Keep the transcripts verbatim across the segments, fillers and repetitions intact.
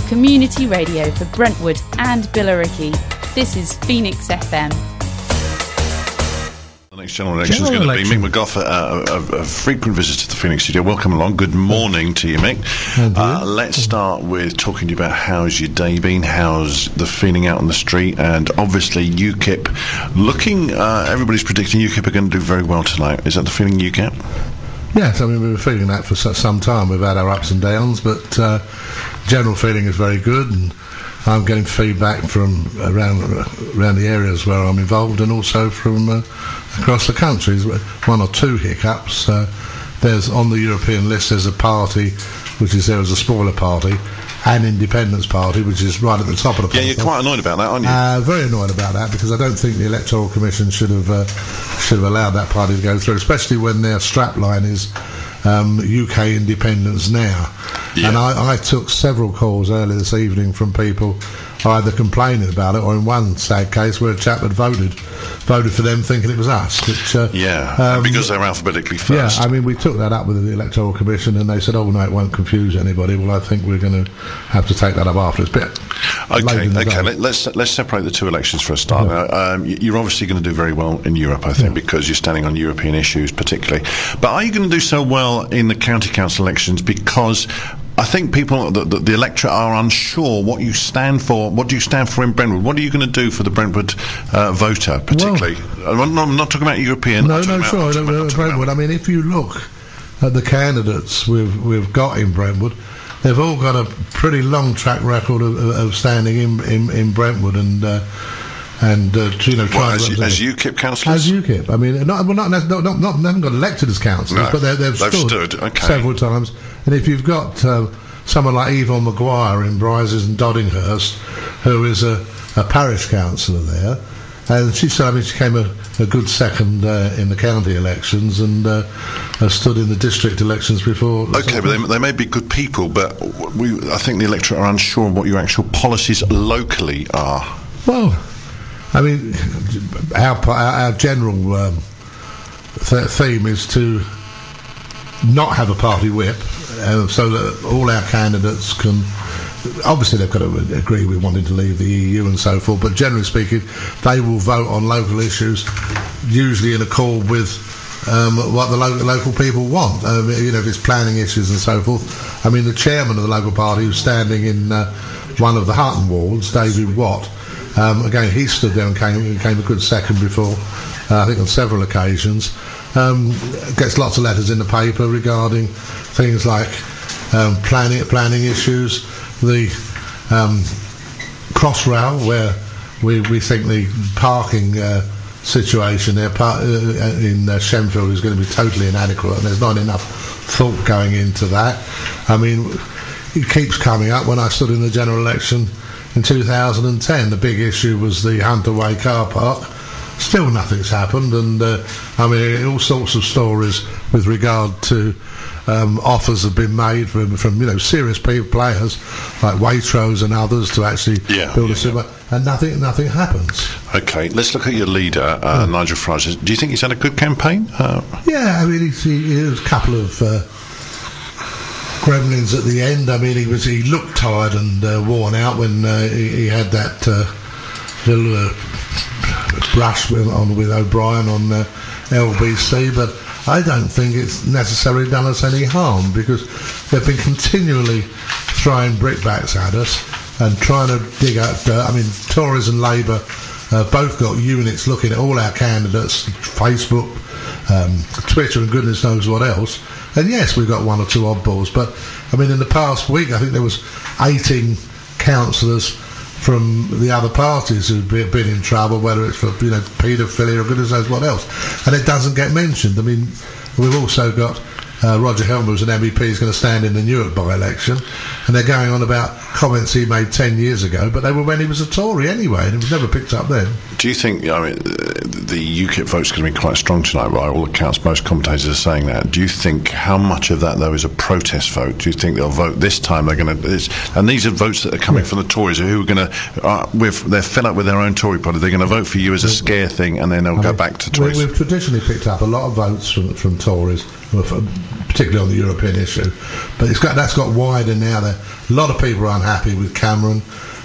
community radio for Brentwood and Billericay. This is Phoenix F M. The next general election is going to be Mick McGough, a, a, a frequent visitor to the Phoenix studio. Welcome along. Good morning to you, Mick. Uh, let's start with talking to you about how's your day been, how's the feeling out on the street, and obviously U KIP looking, uh, everybody's predicting U KIP are going to do very well tonight. Is that the feeling you get? Yes, I mean, we were feeling that for some time. We've had our ups and downs, but uh, general feeling is very good, and I'm getting feedback from around around the areas where I'm involved, and also from uh, across the country. One or two hiccups. Uh, there's on the European list. There's a party which is there as a spoiler party, an Independence Party, which is right at the top of the. Yeah, you're quite annoyed about that, aren't you? Uh, very annoyed about that, because I don't think the Electoral Commission should have uh, should have allowed that party to go through, especially when their strapline is um, U K independence now. Yeah. And I, I took several calls earlier this evening from people either complaining about it, or in one sad case where a chap had voted voted for them thinking it was us. Which, uh, yeah, um, because they're alphabetically first. Yeah, I mean, we took that up with the Electoral Commission, and they said, oh no, it won't confuse anybody. Well, I think we're going to have to take that up after. It's a bit okay, okay. Let, let's let's separate the two elections for a start. Yeah. Now, um, you're obviously going to do very well in Europe, I think, yeah. because you're standing on European issues particularly. But are you going to do so well in the county council elections? Because I think people, the, the, the electorate, are unsure what you stand for. What do you stand for in Brentwood? What are you going to do for the Brentwood uh, voter, particularly? Well, I'm, not, I'm not talking about European. No, I'm no, about, sure. I'm About, Brentwood. I mean, if you look at the candidates we've we've got in Brentwood, they've all got a pretty long track record of, of standing in, in in Brentwood and. Uh, and uh, you know, well, as, you, as U KIP councillors, as U KIP. I mean, not well, not not, not, not they haven't got elected as councillors, no, but they've, they've, they've stood, stood okay. several times. And if you've got uh, someone like Yvonne Maguire in Bryces and Doddinghurst, who is a, a parish councillor there, and she said, I mean, she came a, a good second uh, in the county elections, and uh, uh, stood in the district elections before. Okay, but they, they may be good people, but we, I think the electorate are unsure what your actual policies locally are. Well, I mean, our our general um, th- theme is to not have a party whip, uh, so that all our candidates can. Obviously, they've got to agree with wanting to leave the E U and so forth, but generally speaking, they will vote on local issues, usually in accord with um, what the lo- local people want. Um, you know, if it's planning issues and so forth. I mean, the chairman of the local party, who's standing in uh, one of the Hutton wards, David Watt. Um, again, he stood there and came, came a good second before, uh, I think on several occasions. Um, gets lots of letters in the paper regarding things like um, planning planning issues, the um, Crossrail, where we, we think the parking uh, situation there par- uh, in uh, Shenfield is going to be totally inadequate, and there's not enough thought going into that. I mean, it keeps coming up. When I stood in the general election in two thousand ten, the big issue was the Hunter Way car park. Still nothing's happened, and uh, I mean, all sorts of stories with regard to um, offers have been made from, from you know, serious people, players like Waitrose and others to actually yeah, build yeah, a super, yeah. and nothing nothing happens. Okay, let's look at your leader, uh, mm. Nigel Farage. Do you think he's had a good campaign? Uh, yeah, I mean, he's, he, he has a couple of uh, gremlins at the end. I mean, he was he looked tired and uh, worn out when uh, he, he had that uh, little uh, brush with, on with O'Brien on uh, L B C, but I don't think it's necessarily done us any harm, because they've been continually throwing brickbats at us and trying to dig out dirt. I mean, Tories and Labour uh, both got units looking at all our candidates, Facebook, um, Twitter, and goodness knows what else. And yes, we've got one or two oddballs, but I mean, in the past week, I think there was eighteen councillors from the otve parties who've been in trouble, whether it's for, you know, paedophilia or goodness knows what else, and it doesn't get mentioned. I mean, we've also got uh, Roger Helmer, who's an M E P, is going to stand in the Newark by-election, and they're going on about comments he made ten years ago, but they were when he was a Tory anyway, and it was never picked up then. Do you think, I mean, the U KIP vote's going to be quite strong tonight, by all accounts? Most commentators are saying that. Do you think how much of that, though, is a protest vote? Do you think they'll vote this time? They're going to, and these are votes that are coming yeah. from the Tories, who are going to, uh, with they're fed up with their own Tory party. They're going to vote for you as a scare thing, and then they'll I go mean, back to Tories. We, we've traditionally picked up a lot of votes from from Tories, particularly on the European issue. But it's got that's got wider now. There, a lot of people are unhappy with Cameron.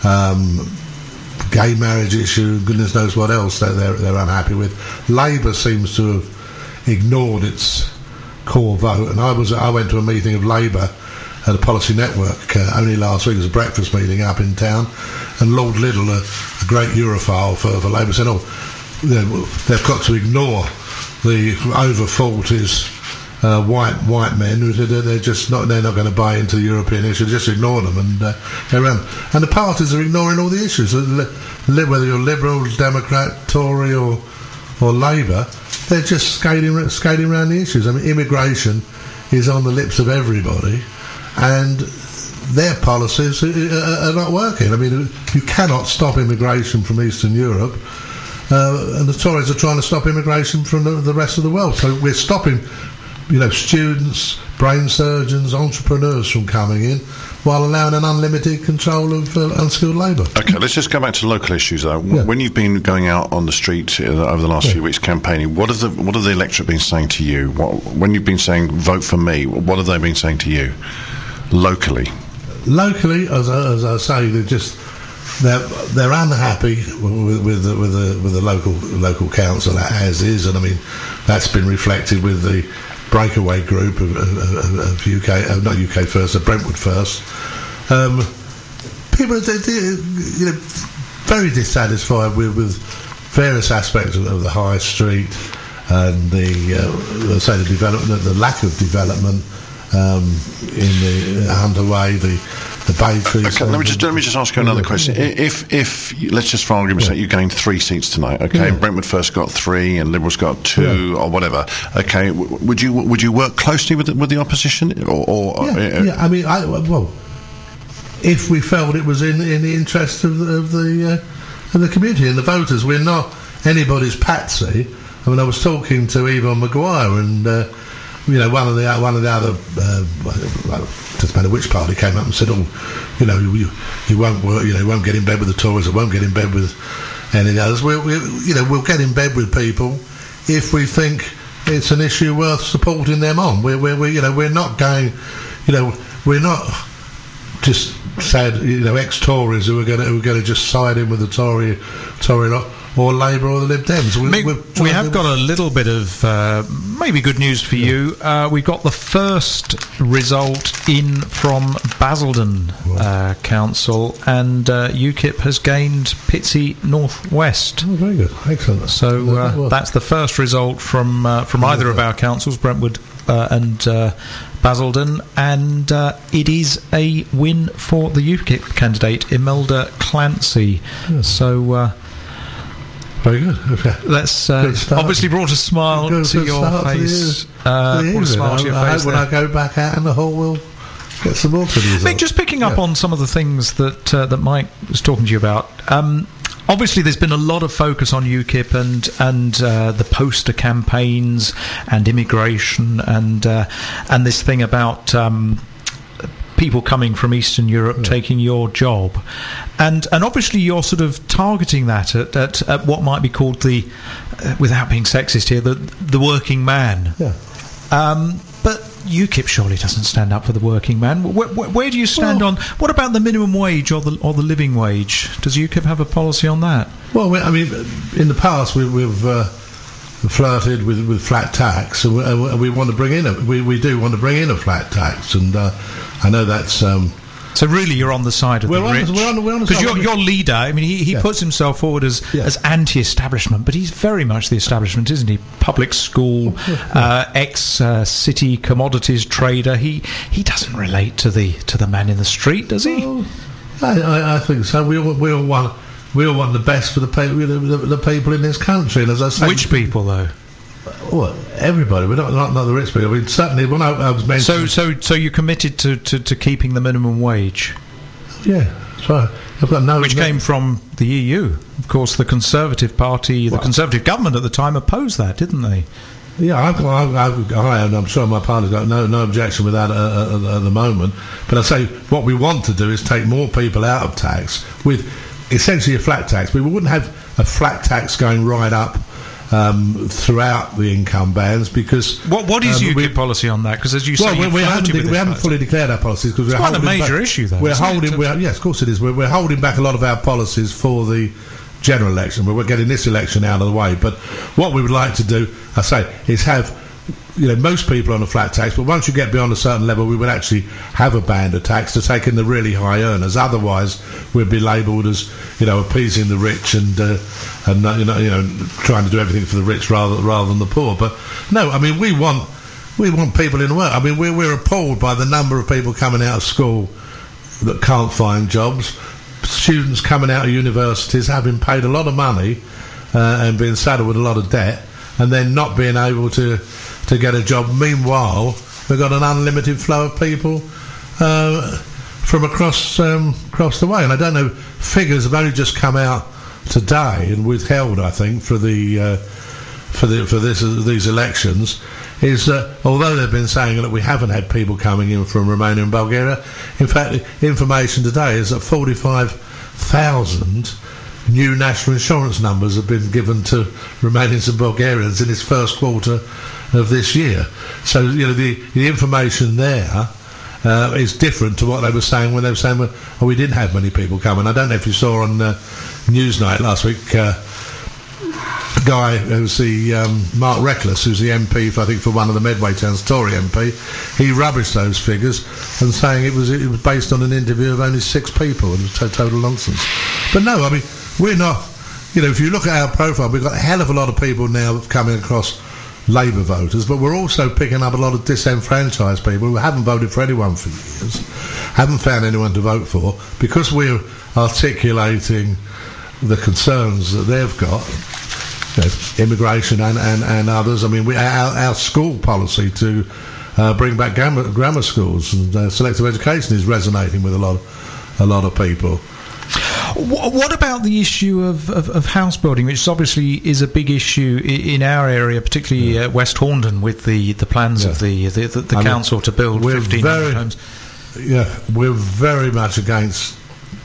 Um, gay marriage issue, goodness knows what else that they're, they're unhappy with. Labour seems to have ignored its core vote, and I was I went to a meeting of Labour at a Policy Network uh, only last week. It was a breakfast meeting up in town, and Lord Liddell, a, a great Europhile for, for Labour, said, oh, you know, they've got to ignore the over forties uh, white white men who said they're just not they're not going to buy into the European issue, just ignore them and uh, go around. And the parties are ignoring all the issues, whether you're Liberal, Democrat, Tory or or Labour, they're just skating skating around the issues. I mean, immigration is on the lips of everybody, and their policies are not working. I mean, you cannot stop immigration from Eastern Europe, uh, and the Tories are trying to stop immigration from the, the rest of the world. So we're stopping, you know, students, brain surgeons, entrepreneurs from coming in, while allowing an unlimited control of uh, unskilled labour. Okay, let's just go back to local issues, though. Yeah. When you've been going out on the street uh, over the last yeah. few weeks campaigning, what have the what have the electorate been saying to you? What, when you've been saying vote for me, what have they been saying to you locally? Locally, as I, as I say, they're just they're they're unhappy with with the, with the with the local local council as is, and I mean that's been reflected with the breakaway group of, of, of U K, uh, not U K First, uh, Brentwood First. Um, people are you know very dissatisfied with, with various aspects of, of the high street and the uh, say the development, the lack of development. Um, in the uh, underway, the the bakeries. Okay, let me just let me just ask you another question. If if let's just for argument's sake, you gained three seats tonight, okay? Yeah. Brentwood First got three, and Liberals got two, yeah. or whatever. Okay, w- would you would you work closely with the, with the opposition, or? or yeah, uh, yeah, I mean, I, well, if we felt it was in in the interest of the of the, uh, of the community and the voters, we're not anybody's patsy. I mean, I was talking to Yvonne Maguire and. Uh, You know, one of the one of the other, uh, well, doesn't matter which party, came up and said, "Oh, you know, you, you won't work, you know, you won't get in bed with the Tories, or won't get in bed with any of the others. We'll, we, you know, we'll get in bed with people if we think it's an issue worth supporting them on. We're, we're, we, you know, we're not going, you know, we're not just sad, you know, ex-Tories who are going to who are going to just side in with the Tory, Tory lot." Or Labour or the Lib Dems. We, Mick, we have got a little bit of uh, maybe good news for yeah. you. Uh, we've got the first result in from Basildon uh, Council, and uh, UKIP has gained Pitsea North West. Oh, very good, excellent. So uh, well. that's the first result from uh, from either yeah. of our councils, Brentwood uh, and uh, Basildon, and uh, it is a win for the UKIP candidate Imelda Clancy. Yeah. So. Uh, Very good. Okay. That's uh, obviously brought a smile good, to good your face. To uh, brought a smile I, to your I face. hope when I go back out in the hall, we'll get some more to these. Mick, just picking up yeah. on some of the things that uh, that Mike was talking to you about. Um, obviously, there's been a lot of focus on UKIP and and uh, the poster campaigns and immigration and uh, and this thing about. Um, people coming from Eastern Europe yeah. taking your job, and and obviously you're sort of targeting that at, at, at what might be called the, uh, without being sexist here, the the working man. Yeah. Um, but UKIP surely doesn't stand up for the working man. Where, where, where do you stand well, on? What about the minimum wage or the or the living wage? Does UKIP have a policy on that? Well, we, I mean, in the past we, we've. Uh, flirted with, with flat tax, and we, uh, we want to bring in a we, we do want to bring in a flat tax, and uh, I know that's um, so really you're on the side of we're the on, rich we're on, we're on because your, your leader, I mean he, he yeah. puts himself forward as yeah. as anti-establishment, but he's very much the establishment, isn't he? Public school, yeah. uh, ex uh, city commodities trader. He he doesn't relate to the to the man in the street, does he? Well, I, I, I think so. We all, we all want we all want the best for the people the, the people in this country, and as I say, which people though? Well, everybody. We're not, not not the rich people. I mean, certainly when I, I was mentioning. So so so you're committed to, to, to keeping the minimum wage? Yeah, that's right. I've got no. Which no, came from the E U, of course. The Conservative Party, the well, Conservative government at the time opposed that, didn't they? Yeah, I've, I've, I've, I and I'm sure my party's got no no objection with that at, at, at the moment. But I say what we want to do is take more people out of tax with essentially a flat tax. We wouldn't have a flat tax going right up um, throughout the income bands, because what what is um, UKIP we, policy on that? Because as you well, say, we, you've we haven't, flirted with we this haven't matter. fully declared our policies because we're quite a holding major back, issue, though. We're isn't holding, it? we're, yes, of course it is. We're, we're holding back a lot of our policies for the general election. We're getting this election out of the way. But what we would like to do, I say, is have, you know, most people on a flat tax, but once you get beyond a certain level, we would actually have a band of tax to take in the really high earners. Otherwise, we'd be labelled as, you know, appeasing the rich and uh, and uh, you know, you know, trying to do everything for the rich rather rather than the poor. But no, I mean, we want we want people in work. I mean, we're we're appalled by the number of people coming out of school that can't find jobs. Students coming out of universities having paid a lot of money uh, and being saddled with a lot of debt, and then not being able to to get a job. Meanwhile, we've got an unlimited flow of people uh, from across um, across the way. And I don't know, figures have only just come out today and withheld, I think, for the uh, for the for this these elections. Is that although they've been saying that we haven't had people coming in from Romania and Bulgaria, in fact, the information today is that forty-five thousand new national insurance numbers have been given to Romanians and Bulgarians in this first quarter of this year. So, you know, the, the information there uh, is different to what they were saying when they were saying, well, oh, we didn't have many people coming. I don't know if you saw on uh, Newsnight last week, uh, a guy who's the um, Mark Reckless, who's the M P for, I think, for one of the Medway towns, Tory M P, he rubbished those figures and saying it was it was based on an interview of only six people. It was to- total nonsense. But no, I mean, we're not, you know, if you look at our profile, we've got a hell of a lot of people now coming across Labour voters, but we're also picking up a lot of disenfranchised people who haven't voted for anyone for years, haven't found anyone to vote for, because we're articulating the concerns that they've got, you know, immigration and, and, and others. I mean, we, our, our school policy to uh, bring back grammar, grammar schools and uh, selective education is resonating with a lot of, a lot of people. What about the issue of, of, of house building, which obviously is a big issue in our area, particularly yeah. uh, West Horndon, with the, the plans yeah. of the the, the, the council mean, to build fifteen hundred homes? Yeah, we're very much against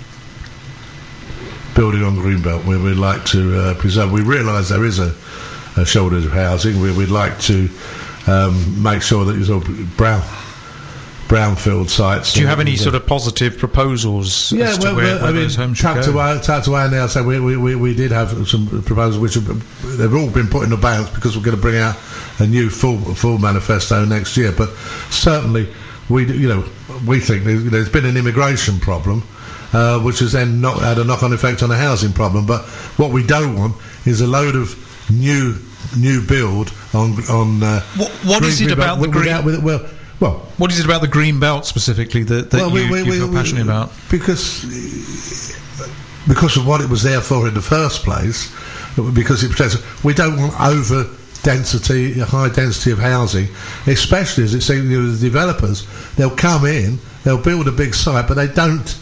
building on Greenbelt. We, we'd like to uh, preserve. We realise there is a, a shortage of housing. We, we'd like to um, make sure that it's all brown. brownfield sites. Do you have any sort of positive proposals yeah, as to well, where, well, where I mean, those homes should go? Away, tucked away now, so we, we, we, we did have some proposals which have, they've all been put in abeyance because we're going to bring out a new full full manifesto next year. But certainly, we you know we think there's, there's been an immigration problem, uh, which has then not had a knock-on effect on a housing problem. But what we don't want is a load of new new build on on. Uh, what what is it about the green? Without, with, well. Well, what is it about the green belt specifically that, that well, you, we, we, you feel we, passionate we, about? Because because of what it was there for in the first place. Because it protects. We don't want over density, high density of housing, especially as it seems, you know, the developers. They'll come in, they'll build a big site, but they don't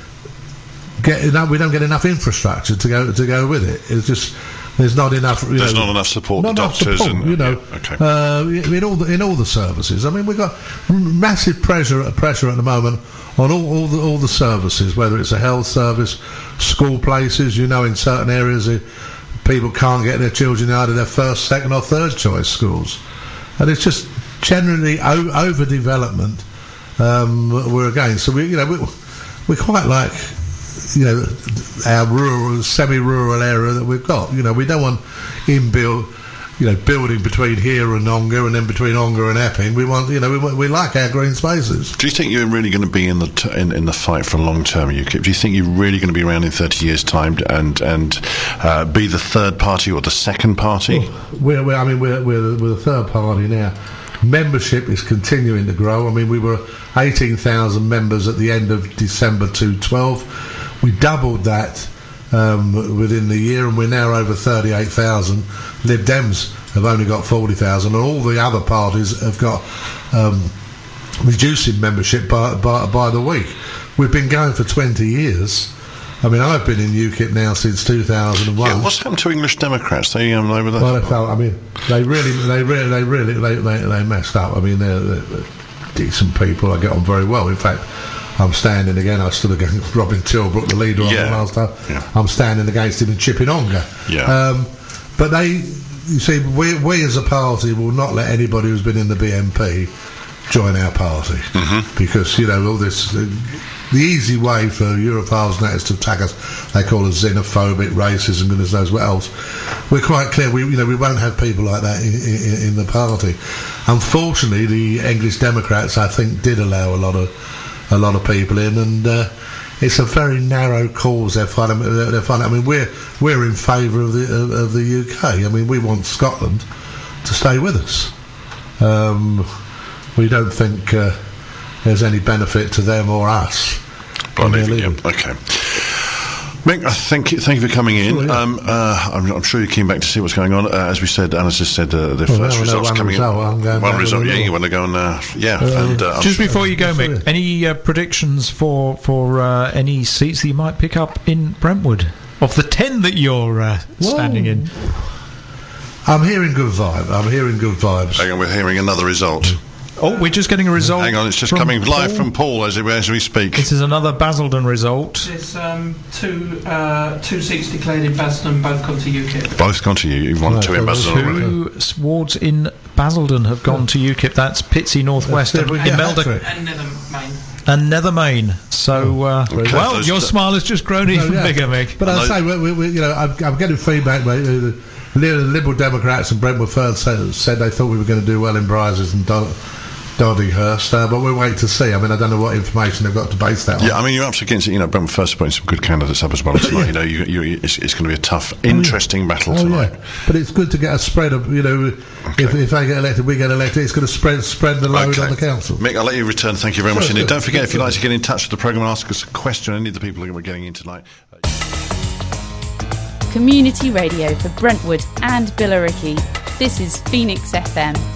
get enough. We don't get enough infrastructure to go to go with it. It's just. There's not enough. You There's know, not enough support. Not the enough doctors support. and You know, yeah, okay. uh, in all the in all the services. I mean, we've got massive pressure pressure at the moment on all, all the all the services, whether it's a health service, school places. You know, in certain areas, uh, people can't get their children out of their first, second, or third choice schools, and it's just generally o- overdevelopment. Um, we're against. So we, you know, we we quite like. You know, our rural, semi-rural area that we've got. You know, we don't want inbuilt, you know, building between here and Ongar and then between Ongar and Epping. We want, you know, we, we like our green spaces. Do you think you're really going to be in the t- in, in the fight for long term, UKIP? Do you think you're really going to be around in thirty years' time and and uh, be the third party or the second party? Well, we're, we're, I mean, we're we're we're the third party now. Membership is continuing to grow. I mean, we were eighteen thousand members at the end of December twenty twelve. We doubled that um, within the year, and we're now over thirty-eight thousand. Lib Dems have only got forty thousand, and all the other parties have got um, reducing membership by, by, by the week. We've been going for twenty years. I mean, I've been in UKIP now since two thousand one. Yeah, what's happened to English Democrats? They um, they were that. Well, they felt. I mean, they really, they really, they really, they they, they messed up. I mean, they're, they're decent people. I get on very well. In fact. I'm standing again. I stood against Robin Tilbrook, the leader yeah. on the last time. Yeah. I'm standing against him in Chipping Ongar. Yeah. Um, but they you see, we we as a party will not let anybody who's been in the B N P join our party mm-hmm. because you know all this. Uh, the easy way for Europhiles and that is to attack us. They call us xenophobic, racist, and goodness knows what else. We're quite clear. We you know we won't have people like that in, in, in the party. Unfortunately, the English Democrats, I think, did allow a lot of a lot of people in, and uh, it's a very narrow cause they're fighting. They're fighting. I mean, we're we're in favour of the of, of the U K. I mean, we want Scotland to stay with us. Um, we don't think uh, there's any benefit to them or us. Well, yeah. Okay. Mick, I thank you, thank you for coming in. Sure, yeah. um, uh, I'm, I'm sure you're keen back to see what's going on. Uh, as we said, Anna's just said uh, the well, first results coming result, in. One result, yeah, you want to go on, uh, yeah. Uh, and, uh, just before you go, Mick, any uh, predictions for for uh, any seats that you might pick up in Brentwood? Of the ten that you're uh, standing in? I'm hearing good vibes. I'm hearing good vibes. Hang on, we're hearing another result. Oh, we're just getting a result. Hang on, it's just coming live Paul. from Paul as, it, as we speak. This is another Basildon result. There's um, two uh, two seats declared in Basildon, both gone to UKIP. Both gone to you. You've won no, two in Basildon already. Two wards in Basildon have gone to UKIP. That's Pitsea Northwest and Imelda and Nethermain. And Nethermain. So, uh, okay. well, Those your smile has just grown even no, yeah. bigger, Mick. But I say, we, we, you know, I'm, I'm getting feedback, mate. The Liberal Democrats and Brentwood Firth said, said they thought we were going to do well in Brizes and Don- Doddyhurst, uh, but we'll wait to see. I mean, I don't know what information they've got to base that on. Yeah, I mean, you're up against it. You know, Brentwood First are putting some good candidates up as well tonight. Yeah. You know, you, you, it's, it's going to be a tough, interesting oh, yeah. battle oh, tonight. Yeah. But it's good to get a spread of, you know, okay. if, if they get elected, we get elected. It's going to spread spread the load okay. on the council. Mick, I'll let you return. Thank you very sure, much indeed. Don't forget, if you'd like to get in touch with the programme and ask us a question, any of the people that we're getting in tonight. Community radio for Brentwood and Billericay. This is Phoenix F M.